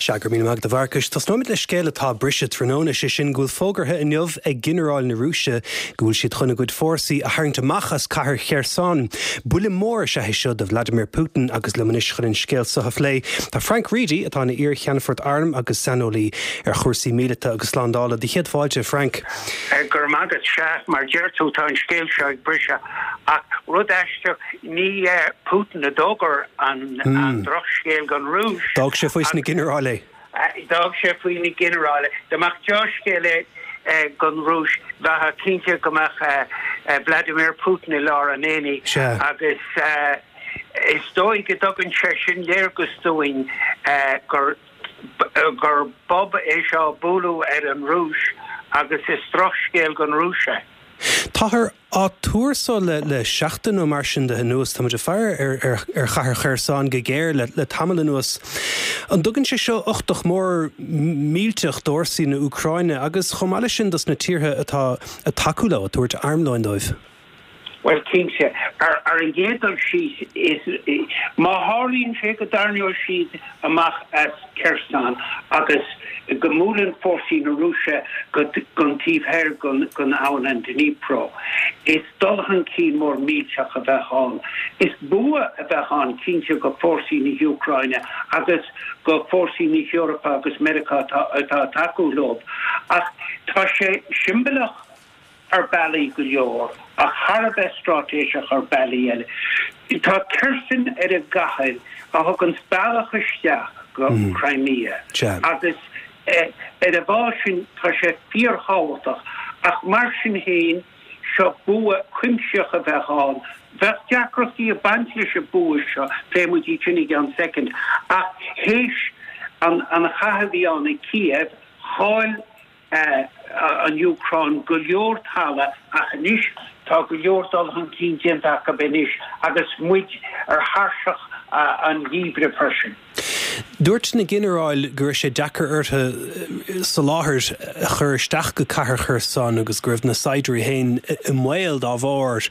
Seagar mí mag de bharcas, Tás nóid le scéile tá brise tróna sé sin gúil fógartha in neamh ag gineráil na Rúise gúil siad chuna gúid fórsaí a tharnta machas cathair Chersán. Bula mór se hé seo de Vladimir Putin agus le manis chun scéal sa lé. Tá Frank Reedy atá na ír Cheannfort Arm agus Sanolí chursaí míleta agus slandála. Dí chéad fáilte, Frank. Gur magad se mar deirtú tá an scéal se ag brise ach rud eiste ní Putin a dógar an droch scéal gan Rúis. Dag sé faois na gineráile. Dag sé faoin na gineráile. Deach Josh scéile gan Rúis bheit cínte gomach Vladimir Putin I lá an éine agus is dói go dogann sé sin léirgus dúin gur Bob é seo búlú an Rúis agus is droch scéal gan Rúise. Táthar á túrsa le seachtain ó mar sin de nuas tá muidir fear ar chathair Chersán go géir le tamala nuas. An dugann sé seo 8 mór mílteach dórsaí na Ucraine agus chomáile sin das na tíortha atá a takeú le a tuairt armláin dóibh. Well, Kingse, ar an géadal sheet is má hálíonn sé go darniúil sheet amach as Chersán agus gemúlan fórsaí na Rúise gon tíomhthir gon ann an Dnipro. Is dulchan cí mór mílteach a bheith hán. Is bua a bheith hán cínte go fórsaí na Ucraine agus go fórsaí na Europa agus America atá takeú lob. Ach tá sé simbelach ar bailí go leor a Harabeh stratéiseach ar bailí eile. Tá Kirsten ar a gachail a thugann spáilach isteach go Crimea. Agus ar a bhásin tá sé fíortháileach ach mar sin héin seo bua cuimseach a bheith hán. Bheith deacrachtaí a bantlais a bua seo féimúdí tinnig an second. Ach héis an chahabhí an i Kiev háil an Ucraine go leor thala ach níos tá go leor dulchan cín déntaach a benis agus muid ar harsach an líbre person. Dúirt na gineráil gur sé dechar ortha sa láthir chur isteach go cathair Chersán agus gur na Saidirí hain I mhaol dá bhár.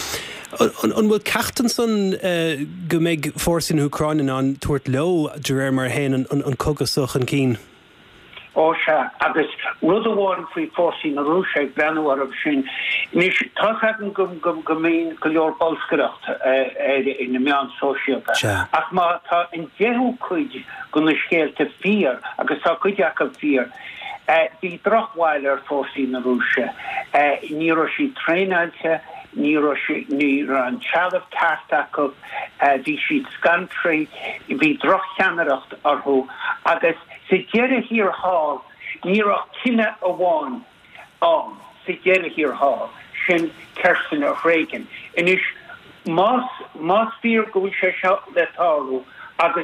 An bhfuil ceachtain san go mbeidh fórsaí na Ucraine an tuairt leo de réir mar hain an cogasach an cín. Ó se agus rud amháin faoi fórsaí na Rúise ag breanúar sin níos tá go mín go leor bolscaireacht in na meán sóisialta. Ach má tá in deú chuid go na scéalta fíor agus tá chuideach a fíor. Bhí drochmhail ar fórsaí na Rúise. Ní raibh sí tréinailte, ní raibh an tealamh tartach bhí siad scantraí, bhí droch cheannaireacht orthú agus sa ghearr hir hall ní raibh cinenne a bháin an sa ghearr hir hall sin Kirsten a Reagan. Inis más fíor go bhfuil sé seo le táú agus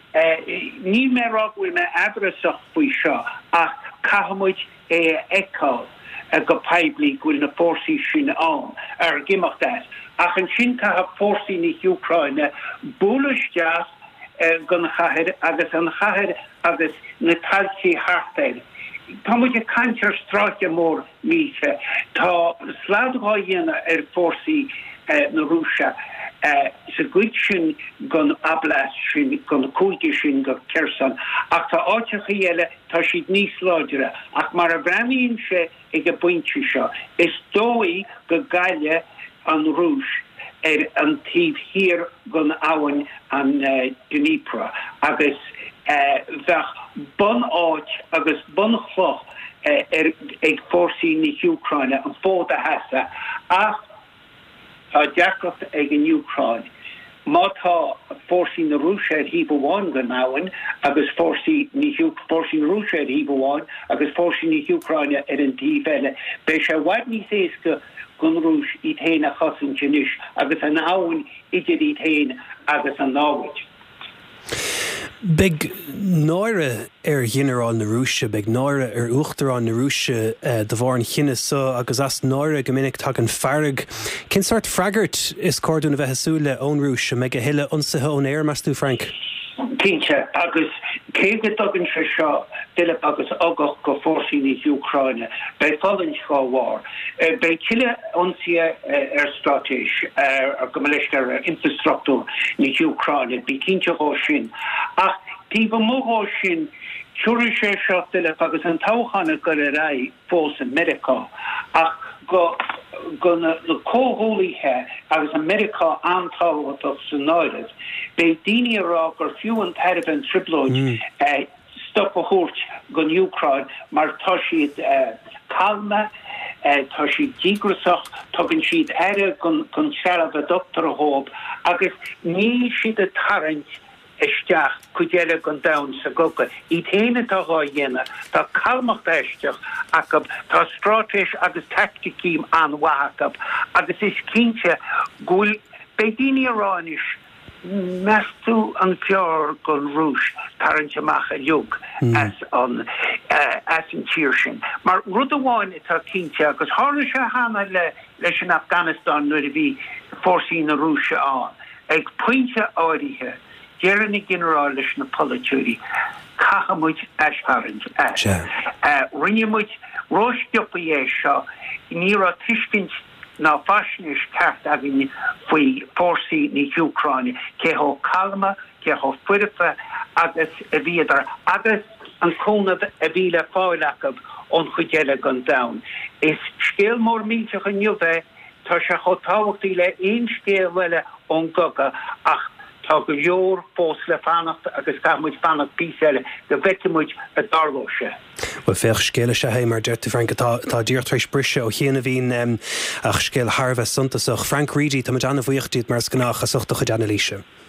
ní mé ráhfuil me abrasach faoi seo ach caihamid eáil go peblií gúil na fórsaí sin an ar gimach das. Ach an sin caithab fórsaí na Ucraine búlaisteas gan chahead agus an chahead agus na taltí hartail. Tá muid a cantar stráte mór míse. Tá sláadá dhéana ar fórsaí na Rúise sa gcuid sin gan ablas sin gan cúige sin go Chersán. Ach tá áiteach eile tá siad níos láidere. Ach mar a bhreaníonn sé ag a buinte seo. Is dói go gaile an Rúis an tíb hir gan áhain an Dnipro agus bheith bun áit agus bun chloch ag fórsaí na Ucraine an fóda heasa ach tá deachracht ag an Ucraine. Má tá fórsaí na Rúise híomh bháin gan áhain agus fórsaí na Rúise híomh bháin agus fórsaí na Ucraine ar an tíb eile. Bei sé bhaid níos éasca gon Rúis I théin a chasan tinis agus an áhain idir I théin agus an náhaid. Big náire ar gineráil na Rúise, big náire ar uachtarán na Rúise de bhhain chinne so agus as náire go minic tag an farag. Cin sort fragart is cordún a bheith súile ón Rúise me go hiile ionsaithe ón éir measú, Frank? Cínte agus cé go dogann sé seo duile agus agach go fórsaí na Ucraine bei fallin sá bei tiile ionsaithe ar stratéis ar go mbeidh ar infrastruchtúr na Ucraine bí cínte ó sin ach Píba mógó sin Cúri sé seachtaile agus an táchanna gur a ra fós America ach go na cóhólíthe agus America antáhaach san náirid. Bei daoine rá gur fiú an tairib an triblóid stop a hút gon Ucrain mar tá siad calma tá siad dígrasach tugann siad aire gon searad a doctor a hóp agus ní siad a tarint isteach chuéile gon dam sa goga í téine tá dhéine tá calmach isteach ach tá strátéis agus tacticím anhaach agus is cínte gúil bei daoine aráis meú an fear gon rúis tarint amach a jog as an tíir sin. Mar rud amháin itá cínte agus hála se hána leis an Afghanistan nuair a bhí fórsaí na rúise an ag pointe áirithe Jeremy general leis na politúí cachamuid eisharint rinnemuid róisceopa é seo ní ra tuiscint ná fashinis ceart a bhín faoi fórsaí ní Ucraine cé ho calma cé ho fuirifa agus a bhíidir agus an cónad a bhí le fáilachab ón chuidéile gon dam. Is scéal mór míteach an nniuve tá se cho táhachttaí le aon scéal bhile ón goga ach tá go leor fós le fannacht agus gamuid fannacht bíseile go bheitimmuid a darlóise. Well féch scéile se héimar deirta Frank tá díortrééis brise ó chéana bhín ach scéal Harbheith suntasach Frank Reedy tá anna bhuiochtíad mar scanach a suchta chu deanna líise.